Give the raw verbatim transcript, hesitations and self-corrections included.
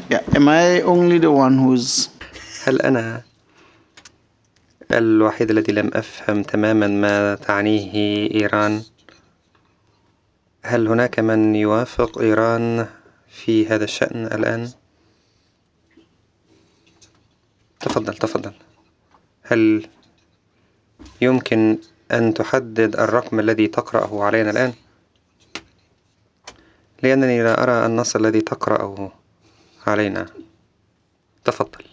Yeah, am I only the one who's هل أنا الوحيد الذي لم أفهم تماما ما تعنيه إيران؟ هل هناك من يوافق إيران في هذا الشأن الآن؟ تفضل تفضل. هل يمكن أن تحدد الرقم الذي تقرأه علينا الآن؟ لأنني لا أرى النص الذي تقرأه علينا. تفضل.